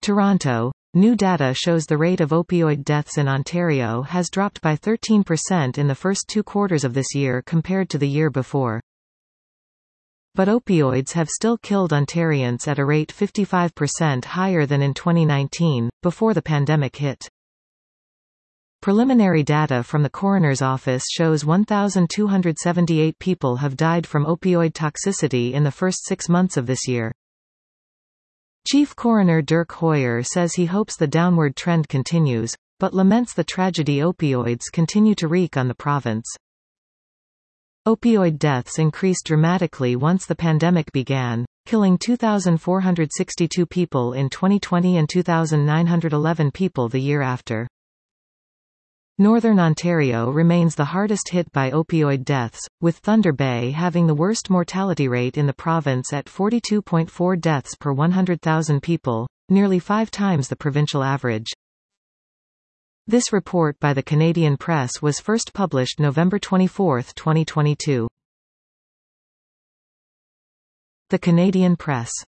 Toronto. New data shows the rate of opioid deaths in Ontario has dropped by 13% in the first 2 quarters of this year compared to the year before. But opioids have still killed Ontarians at a rate 55% higher than in 2019, before the pandemic hit. Preliminary data from the coroner's office shows 1,278 people have died from opioid toxicity in the first 6 months of this year. Chief Coroner Dirk Hoyer says he hopes the downward trend continues, but laments the tragedy opioids continue to wreak on the province. Opioid deaths increased dramatically once the pandemic began, killing 2,462 people in 2020 and 2,911 people the year after. Northern Ontario remains the hardest hit by opioid deaths, with Thunder Bay having the worst mortality rate in the province at 42.4 deaths per 100,000 people, nearly 5 times the provincial average. This report by the Canadian Press was first published November 24, 2022. The Canadian Press.